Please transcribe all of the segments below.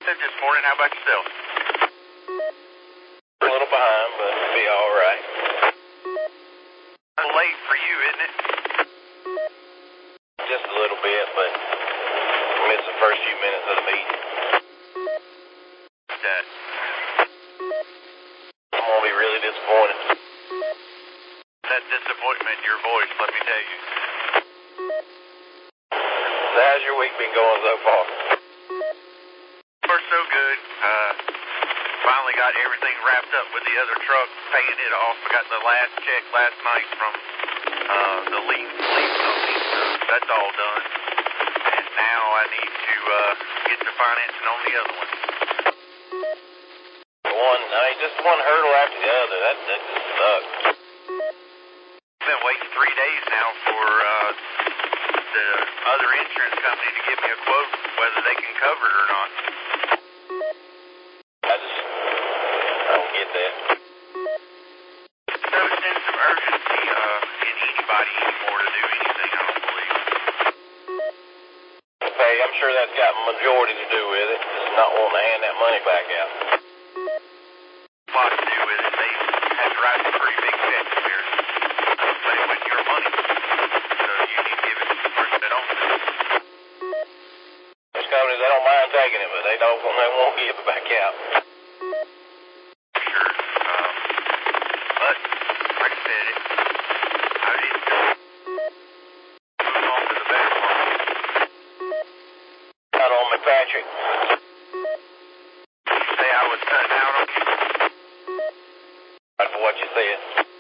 asset this morning. How about yourself? A little behind, but it'll be all right. Late for you, isn't it? Just a little bit, but missed the first few minutes of the meeting. That. I'm going to be really disappointed. That disappointment in your voice, let me tell you. So how's your week been going so far? We're so good. Finally got everything wrapped up with the other truck, paying it off. I got the last check last night from the lease company, so that's all done. And now I need to get the financing on the other one. Just one hurdle after the other. That just sucks. I've been waiting 3 days now for the other insurance company to give me a quote whether they can cover it or not. I don't get that. No sense of urgency in anybody anymore to do anything, I don't believe. Hey, I'm sure that's got a majority to do with it. Just not wanting to hand that money back out. A lot to do with it. They had to write some pretty big checks here. But it wasn't your money. So you need to give it to the person that owns it. There's companies, they don't mind taking it, but they won't give it back out. Sure. But, like I said, I didn't move on to the better part. Out on McPatrick. You say I was cutting out on you? That's what you said.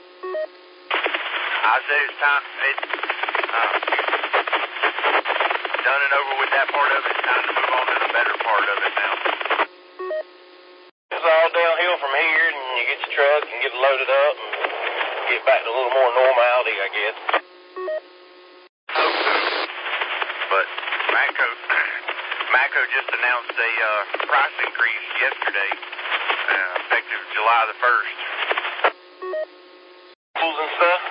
I said it's time. It's done and over with that part of it. It's time to move on to the better part of it now. It's all downhill from here, and you get your truck and get it loaded up and get back to a little more normality, I guess. Hope so. But Matco just announced a price increase yesterday, effective July the 1st. Tools and stuff?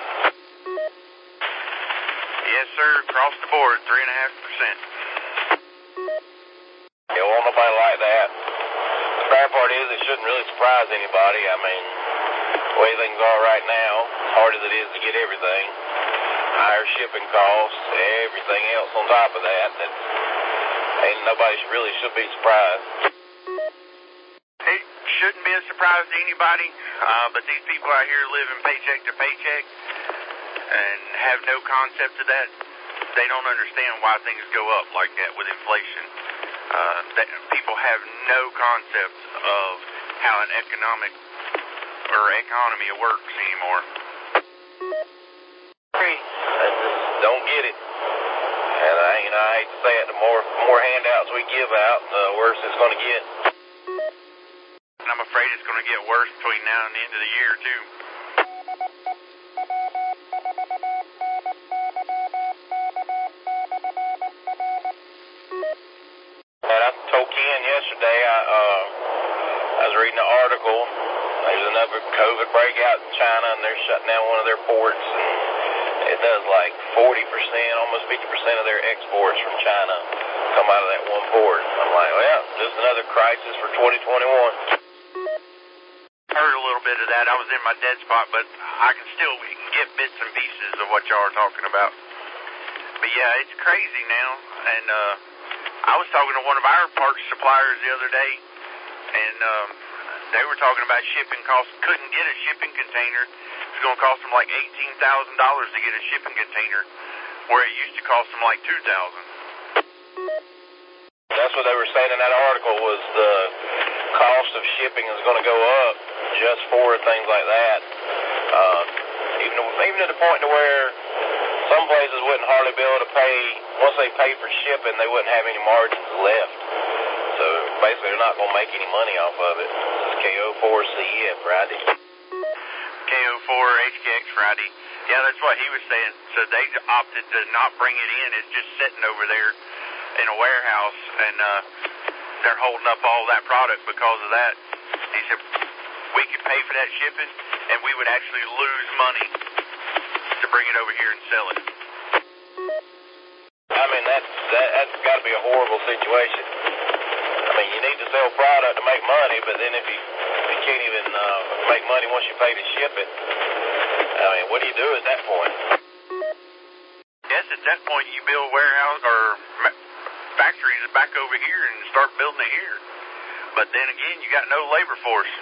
Yes, sir. Across the board, 3.5%. Yeah, won't nobody like that. The bad part is it shouldn't really surprise anybody. I mean, the way things are right now, as hard as it is to get everything, higher shipping costs, everything else on top of that, ain't nobody should be surprised. It shouldn't be a surprise to anybody, but these people out here living paycheck to paycheck and have no concept of that. They don't understand why things go up like that with inflation. People have no concept of how an economy works anymore. I just don't get it. And I hate to say it, the more handouts we give out, the worse it's going to get. And I'm afraid it's going to get worse between now and the end of the year, too. And I told Ken yesterday, I was reading an article. There's another COVID breakout in China, and they're shutting down one of their ports. And it does like 40%, almost 50% of their exports from China come out of that one port. I'm like, well, just another crisis for 2021. Heard a little bit of that. I was in my dead spot, but I can still get bits and pieces of what y'all are talking about. But yeah, it's crazy now. And I was talking to one of our parts suppliers the other day, and they were talking about shipping costs. Couldn't get a shipping container. It was going to cost them like $18,000 to get a shipping container, where it used to cost them like $2,000. That's what they were saying in that article, was the cost of shipping is going to go up just for things like that. Even to the point to where some places wouldn't hardly be able to pay, once they pay for shipping, they wouldn't have any margins left. So basically they're not going to make any money off of it. This is KO4CF Friday. KO4 HKX Friday. Yeah, that's what he was saying. So they opted to not bring it in. It's just sitting over there in a warehouse, and they're holding up all that product because of that. He said we could pay for that shipping, and we would actually lose money to bring it over here and sell it. I mean, that's got to be a horrible situation. I mean, you need to sell product to make money, but then if you can't even make money once you pay to ship it, I mean, what do you do at that point? Yes, at that point you build warehouse or factories back over here and start building it here. But then again, you got no labor force.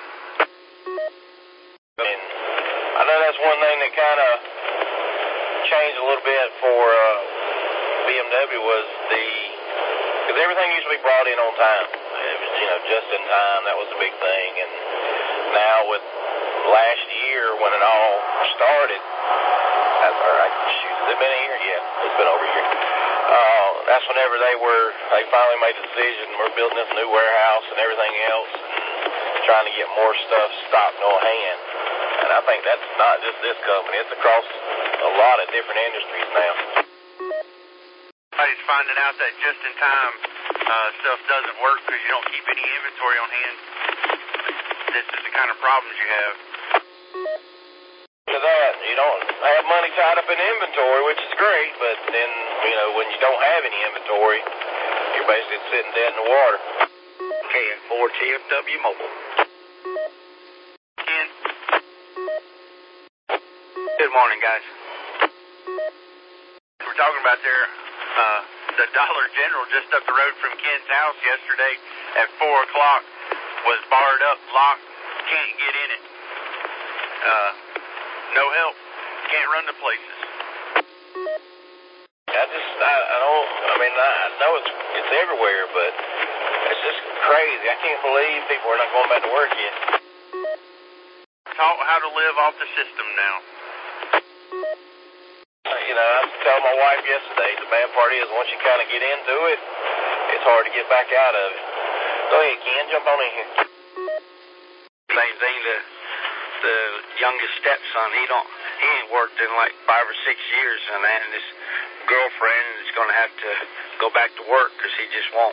And I know that's one thing that kind of changed a little bit for BMW was because everything used to be brought in on time. It was, just in time. That was the big thing. And now with last year when it all started, that's all right. Shoot, has it been a year? Yeah, it's been over a year. That's whenever they finally made the decision. We're building this new warehouse and everything else, and trying to get more stuff stocked on hand. And I think that's not just this company. It's across a lot of different industries now. Everybody's finding out that just-in-time stuff doesn't work because you don't keep any inventory on hand. This is the kind of problems you have. To that, you don't have money tied up in inventory, which is great, but then, when you don't have any inventory, you're basically sitting dead in the water. KN4 TFW Mobile. Ken? Good morning, guys. We're talking about there, the Dollar General just up the road from Ken's house yesterday at 4 o'clock was barred up, locked, can't get in it. No help, can't run to places. I know it's everywhere, but it's just crazy. I can't believe people are not going back to work yet. Taught how to live off the system now. I was telling my wife yesterday, the bad part is once you kind of get into it, it's hard to get back out of it. Go ahead, Ken, jump on in here. Same thing, the youngest stepson, he ain't worked in like 5 or 6 years, and his girlfriend is going to have to go back to work because he just won't.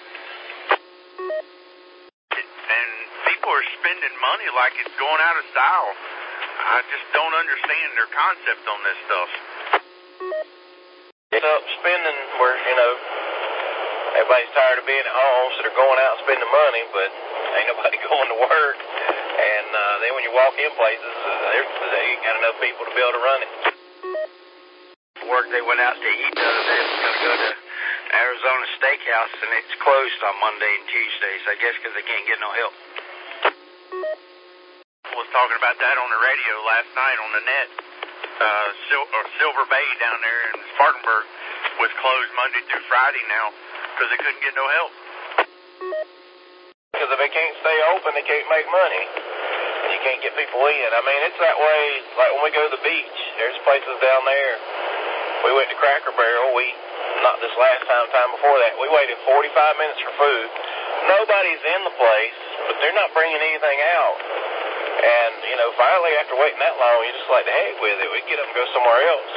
And people are spending money like it's going out of style. I just don't understand their concept on this stuff. It's up spending where, everybody's tired of being at home, so they're going out and spending money, but ain't nobody going to work. And then when you walk in places, they ain't got enough people to be able to run it. Work, they went out to eat the other day. We're going to go to Arizona Steakhouse, and it's closed on Monday and Tuesdays, I guess because they can't get no help. I was talking about that on the radio last night on the net. Silver Bay down there in Spartanburg was closed Monday through Friday now because they couldn't get no help. Because if they can't stay open, they can't make money. And you can't get people in. I mean, it's that way, like when we go to the beach, there's places down there. We went to Cracker Barrel. Not this last time before that, we waited 45 minutes for food. Nobody's in the place, but they're not bringing anything out. And, finally, after waiting that long, you just like, the heck with it. We can get up and go somewhere else.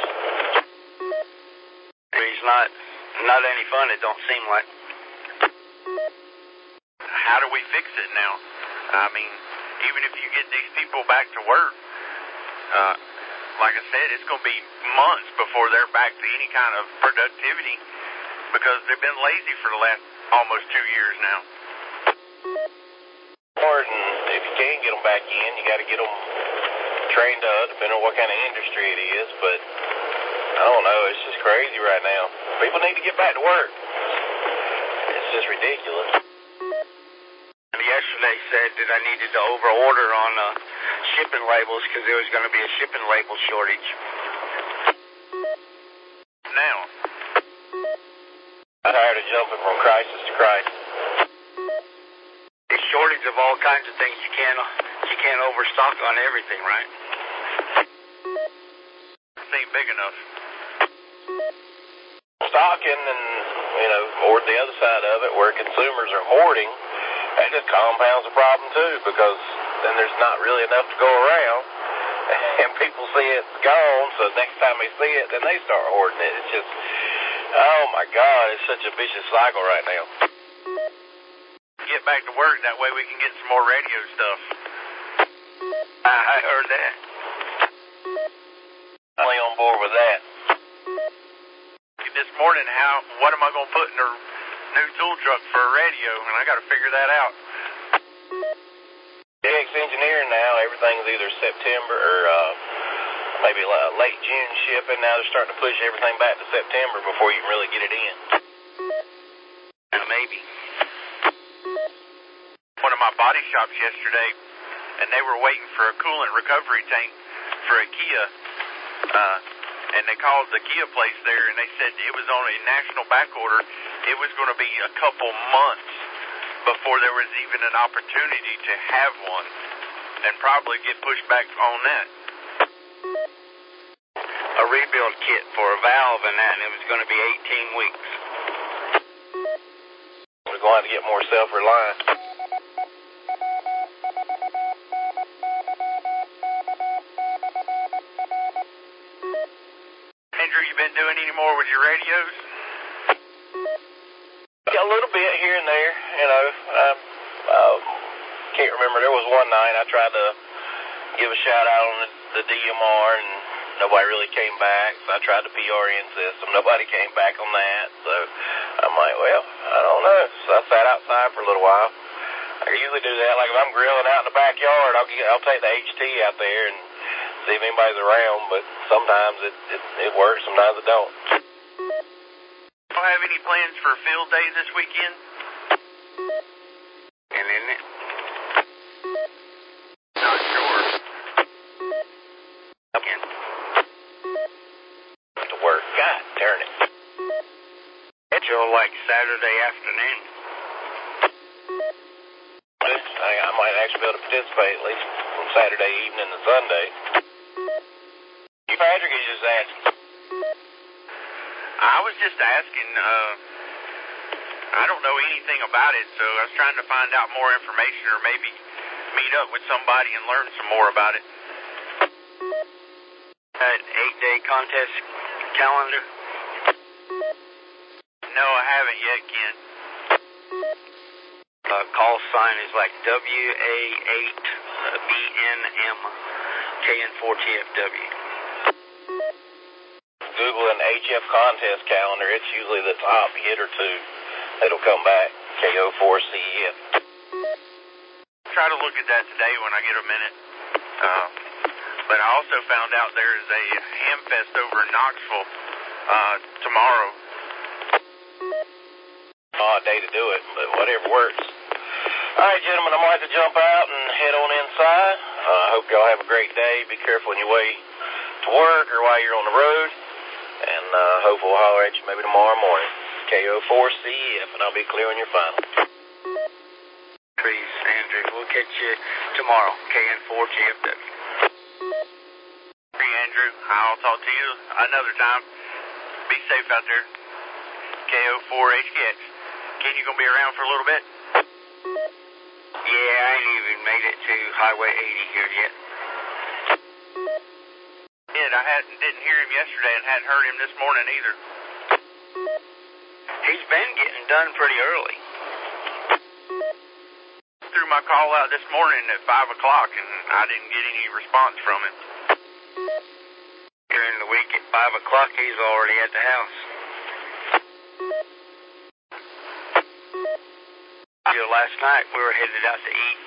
It's not any fun, it don't seem like. How do we fix it now? I mean, even if you get these people back to work, like I said, it's going to be months before they're back to any kind of productivity because they've been lazy for the last almost 2 years now. And if you can get them back in, you got to get them trained up, depending on what kind of industry it is. But I don't know, it's just crazy right now. People need to get back to work. It's just ridiculous. Yesterday said that I needed to overorder on shipping labels because there was going to be a shipping label shortage. Now, I'm tired of jumping from crisis to crisis. A shortage of all kinds of things. You can't overstock on everything, right? It ain't big enough. Stocking and, or the other side of it where consumers are hoarding, that just compounds the problem too because then there's not really enough to go around and people see it's gone, so next time they see it, then they start hoarding it. It's just, oh my God, it's such a vicious cycle right now. Get back to work, that way we can get some more radio stuff. I heard that. I'm only on board with that. This morning, what am I going to put in the new tool truck for a radio? And I got to figure that out. DX Engineering now, everything's either September or maybe late June shipping. Now they're starting to push everything back to September before you can really get it in. Maybe. One of my body shops yesterday, and they were waiting for a coolant recovery tank for a Kia, and they called the Kia place there, and they said it was on a national back order. It was going to be a couple months before there was even an opportunity to have one, and probably get pushed back on that. A rebuild kit for a valve and that, and it was going to be 18 weeks. We're going to have to get more self-reliant. Andrew, you been doing any more with your radios? Yeah, a little bit here and there, you know. Can't remember. There was one night I tried to give a shout out on the DMR, and nobody really came back. So I tried the PRN system. Nobody came back on that. So I'm like, well, I don't know. So I sat outside for a little while. I usually do that. Like if I'm grilling out in the backyard, I'll take the HT out there and see if anybody's around. But sometimes it works. Sometimes it don't. Don't have any plans for field day this weekend? And isn't it? Not sure. Again. To work. God darn it. Till like Saturday afternoon. I might actually be able to participate at least from Saturday evening to Sunday. Patrick is just asking. I was just asking, I don't know anything about it, so I was trying to find out more information or maybe meet up with somebody and learn some more about it. That 8-day contest calendar? No, I haven't yet, Ken. Call sign is like WA8BNM KN4TFW. Google an HF contest calendar. It's usually the top hit or two that'll come back. KO4CF. Try to look at that today when I get a minute. But I also found out there is a Hamfest over in Knoxville tomorrow. Odd day to do it, but whatever works. All right, gentlemen, I'm going to have to jump out and head on inside. I hope y'all have a great day. Be careful on your way to work or while you're on the road. And hope we'll holler at you maybe tomorrow morning. KO4CF, and I'll be clearing your final. Please, Andrew. We'll catch you tomorrow. KN4TFW. Hey, Andrew. I'll talk to you another time. Be safe out there. KO4HKX. Ken, you going to be around for a little bit? Yeah, I ain't even made it to Highway 80 here yet. I didn't hear him yesterday and hadn't heard him this morning either. He's been getting done pretty early. Threw my call out this morning at 5 o'clock and I didn't get any response from him. During the week at 5 o'clock, he's already at the house. Last night, we were headed out to eat.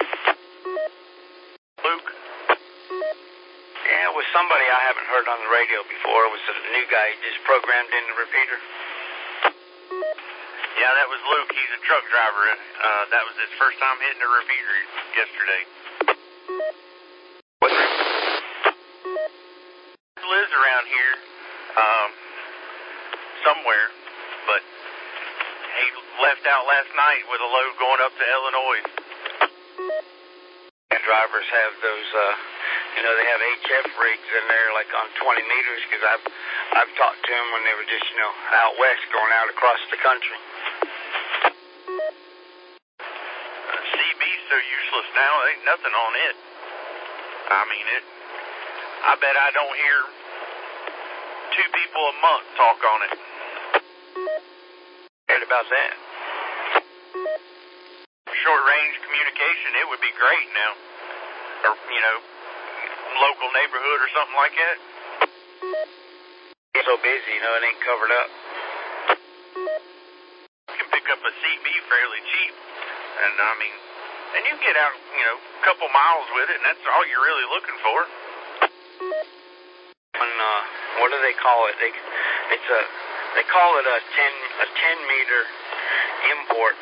Luke? Yeah, it was somebody I haven't heard on the radio before. It was a new guy just programmed in the repeater. Yeah, that was Luke. He's a truck driver. That was his first time hitting a repeater yesterday. He lives around here somewhere, but he left out last night with a load going up to Illinois. And drivers have those, they have HF rigs in there like on 20 meters because I've talked to them when they were just, out west going out across the country. CB's so useless now, there ain't nothing on it. I bet I don't hear 2 people a month talk on it. Heard about that. Short range communication, it would be great now. Or, local neighborhood or something like that. It's so busy, it ain't covered up. You can pick up a CB fairly cheap. And, And you can get out, a couple miles with it, and that's all you're really looking for. And what do they call it? They call it a 10-meter import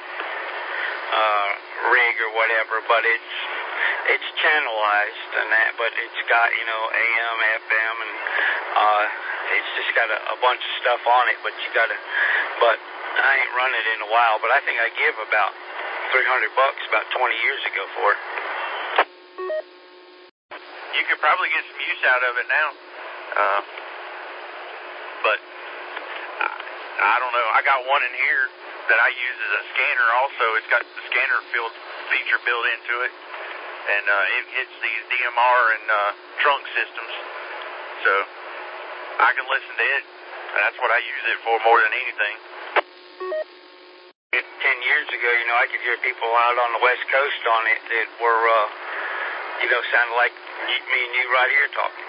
rig or whatever, but it's channelized and that, but it's got AM, FM, and it's just got a bunch of stuff on it. But I ain't run it in a while. But I think I give about $300 about 20 years ago for it. You could probably get some use out of it now, but I don't know. I got one in here that I use as a scanner also. It's got the scanner feature built into it, and it hits these DMR and trunk systems, so I can listen to it, and that's what I use it for more than anything. 10 years ago, I could hear people out on the West Coast on it that were, sounded like me and you right here talking.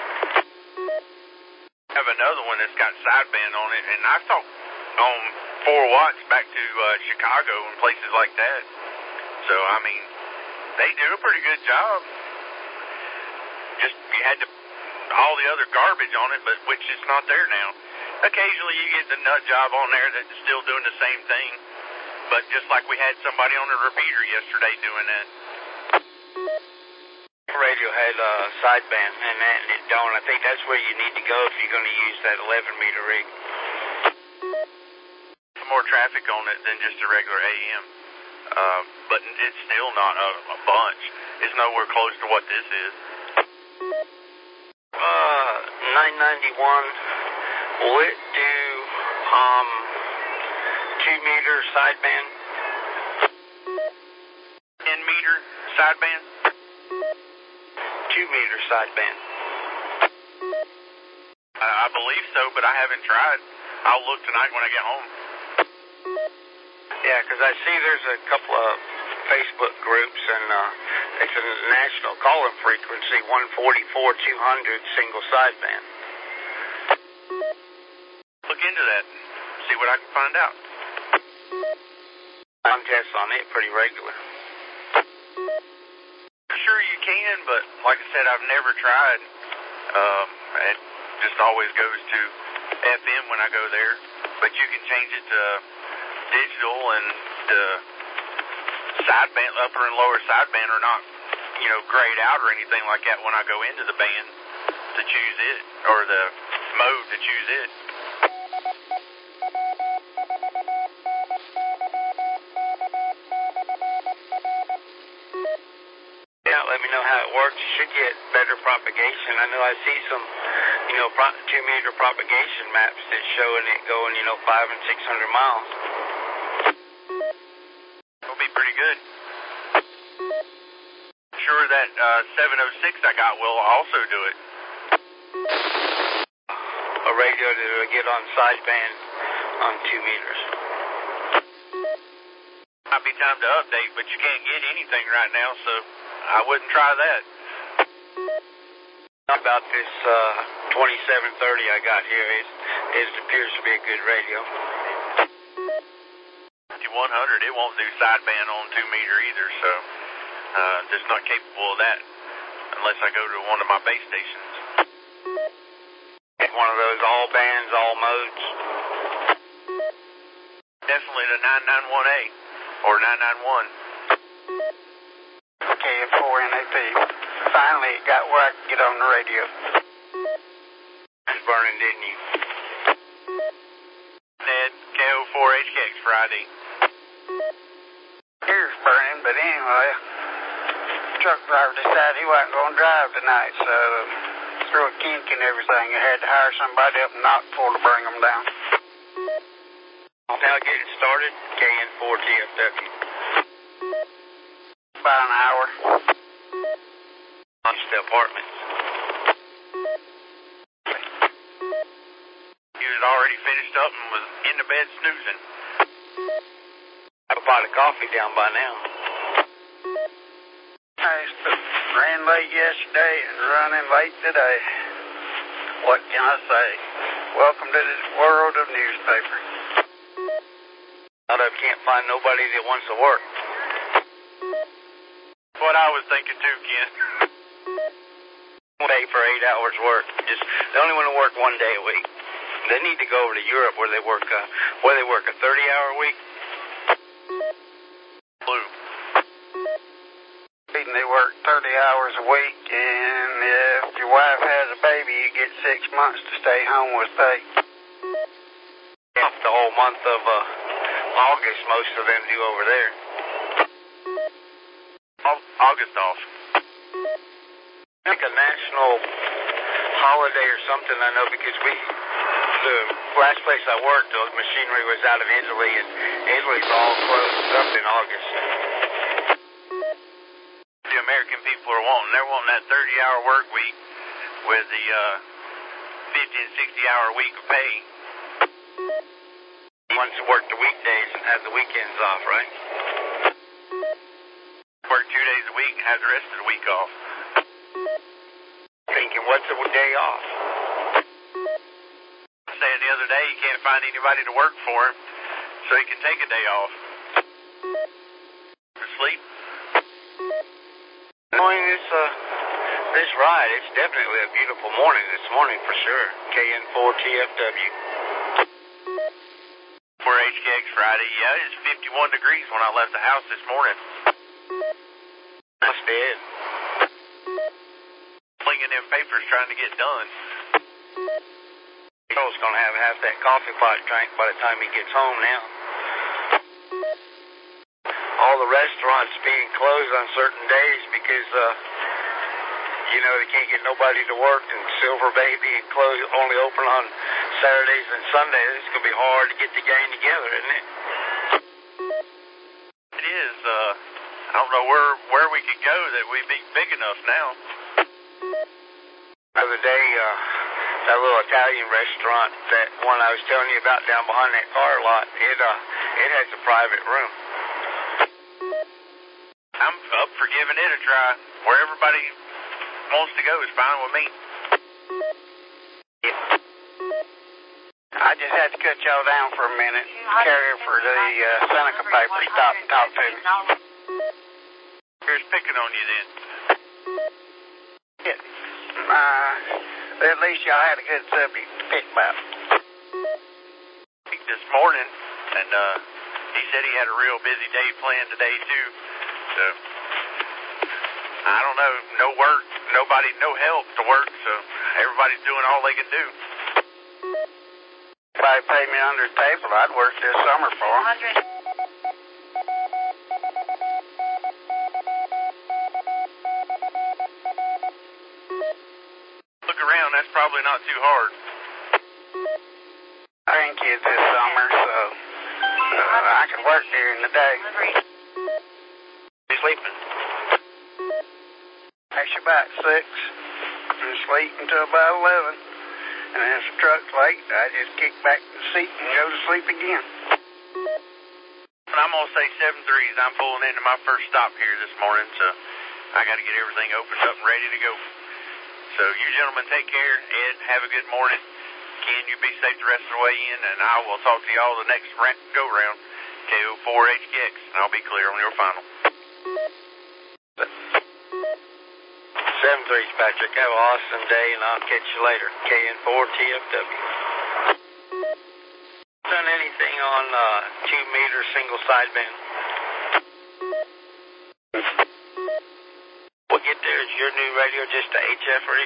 I have another one that's got sideband on it, and I've talked on 4 watts back to Chicago and places like that. So, I mean, they do a pretty good job. Just, you had all the other garbage on it, but which is not there now. Occasionally you get the nut job on there that's still doing the same thing, but just like we had somebody on the repeater yesterday doing that. Radio had sideband, and it don't. I think that's where you need to go if you're going to use that 11-meter rig. More traffic on it than just a regular AM, but it's still not a bunch. It's nowhere close to what this is. 991. Will it do 2-meter sideband? 10-meter sideband? 2-meter sideband. I believe so, but I haven't tried. I'll look tonight when I get home. Yeah, because I see there's a couple of Facebook groups, and it's a national calling frequency, 144-200 single sideband. Look into that. See what I can find out. I'm just on it pretty regular. Sure you can, but like I said, I've never tried. It just always goes to FM when I go there. But you can change it to digital, and the sideband, upper and lower sideband are not, grayed out or anything like that when I go into the band to choose it, or the mode to choose it. Let me know how it works. You should get better propagation. I know I see some, 2-meter propagation maps that's showing it going, 500 and 600 miles. It'll be pretty good. I'm sure that 706 I got will also do it. A radio that will get on sideband on 2 meters. Might be time to update, but you can't get anything right now, so I wouldn't try that. About this 2730 I got here, it appears to be a good radio. 5100, it won't do sideband on 2-meter either, so just not capable of that unless I go to one of my base stations. One of those all bands, all modes. Definitely the 991A or 991. KF4NAP. Finally, it got where I could get on the radio. It's burning, didn't you? Ned, KO4HKX Friday. Here's burning, but anyway, the truck driver decided he wasn't going to drive tonight, so threw a kink and everything. I had to hire somebody up and knock for to bring them down. Now getting started, KN4TFW. About an hour. Launch the apartments. He was already finished up and was in the bed snoozing. I bought a coffee down by now. I ran late yesterday and running late today. What can I say? Welcome to the world of newspaper. I can't find nobody that wants to work. was thinking too, Ken. Day for 8 hours work. Just they only want to work 1 day a week. They need to go over to Europe where they work a 30-hour week. Blue. And they work 30 hours a week, and if your wife has a baby, you get 6 months to stay home with pay. Off the whole month of August, most of them do over there. August off. Like a national holiday or something, I know, because the last place I worked, the machinery was out of Italy, and Italy's all closed up in August. The American people are they're wanting that 30-hour work week with the 50 and 60-hour week of pay. He wants to work the weekdays and have the weekends off, right? Work 2 days a week and have the rest of the week off. Thinking, what's a day off? Saying the other day he can't find anybody to work for him, so he can take a day off. To sleep. Knowing this ride, it's definitely a beautiful morning this morning for sure. KN4TFW. For HKX Friday, yeah, it's 51 degrees when I left the house this morning. Must be it. Flinging them papers trying to get done. Joe's going to have half that coffee pot drank by the time he gets home now. All the restaurants being closed on certain days because, they can't get nobody to work, and Silver Baby and only open on Saturdays and Sundays. It's going to be hard to get the gang together, isn't it? It is. I don't know where we could go that we'd be big enough now. The other day, that little Italian restaurant, that one I was telling you about down behind that car lot, it has a private room. I'm up for giving it a try. Where everybody wants to go is fine with me. I just had to cut y'all down for a minute. Carrier for the Seneca paper stopped and talked to me. Here's picking on you then. Yeah. At least y'all had a good subject to pick about. This morning, and he said he had a real busy day planned today too. So I don't know, no work, nobody, no help to work, so everybody's doing all they can do. If they paid me under the table, I'd work this summer for them. Look around, that's probably not too hard. Grandkids this summer, so I can work during the day. You sleeping? Actually about 6 and sleep until about 11. And if the truck's late, I just kick back in the seat and go to sleep again. And I'm going to say 7-3s. I'm pulling into my first stop here this morning, so I got to get everything opened up and ready to go. So you gentlemen take care. Ed, have a good morning. Ken, you be safe the rest of the way in, and I will talk to y'all the next go-round, KO4HKX, and I'll be clear on your final. 7-3, Patrick. Have an awesome day, and I'll catch you later. KN4TFW. Done anything on 2-meter single sideband? We'll get there. Is your new radio just a HF rig?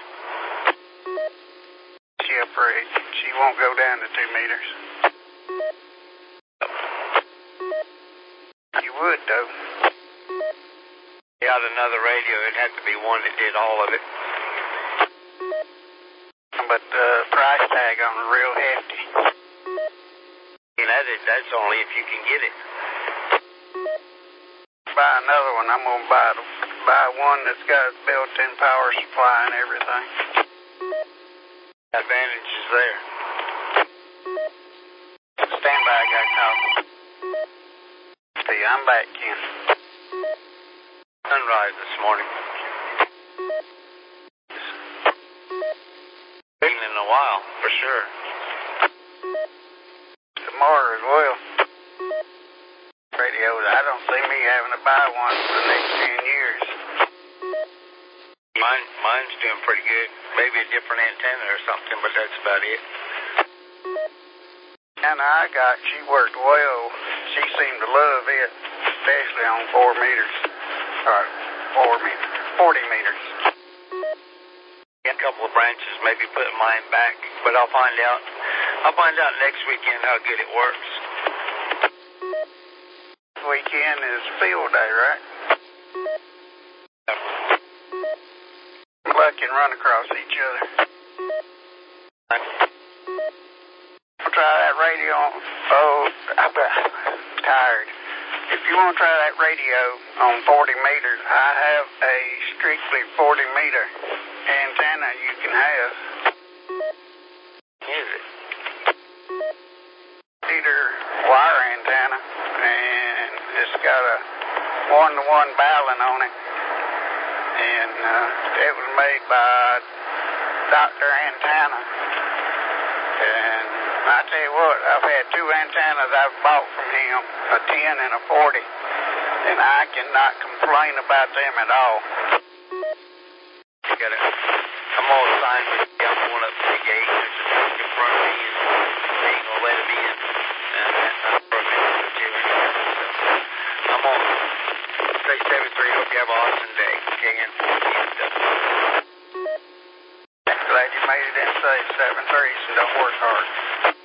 HF rig. She won't go down to 2 meters. You would, though. Got another radio. It'd have to be one that did all of it. But the price tag on it real hefty. And that's only if you can get it. Buy another one. I'm going to buy one that's got built-in power supply and everything. Advantage is there. Stand by, I got a call. See, I'm back, Ken. Sunrise this morning. Been in a while, for sure. Tomorrow as well. Radios, I don't see me having to buy one for the next 10 years. mine's doing pretty good. Maybe a different antenna or something, but that's about it. And she worked well. She seemed to love it, especially on 4 meters. 40 meters. A couple of branches, maybe putting mine back, but I'll find out. I'll find out next weekend how good it works. Weekend is field day, right? Luck can run across each other. I'll try that radio. I'm tired. If you want to try that radio on 40 meters, I have a strictly 40 meter antenna you can have. Is it? Meter wire antenna, and it's got a 1-to-1 balun on it. And it was made by Dr. Antenna. And I tell you what, I've had 2 antennas I've bought from him, a 10 and a 40. And I cannot complain about them at all. I'm all signed with the other one up to the gate. There's a truck in front of me, and they ain't gonna let him in. And that's not for a minute or two. So I'm on 673. Hope you have an awesome day. KN. Glad you made it in safe, 7-3, so don't work hard.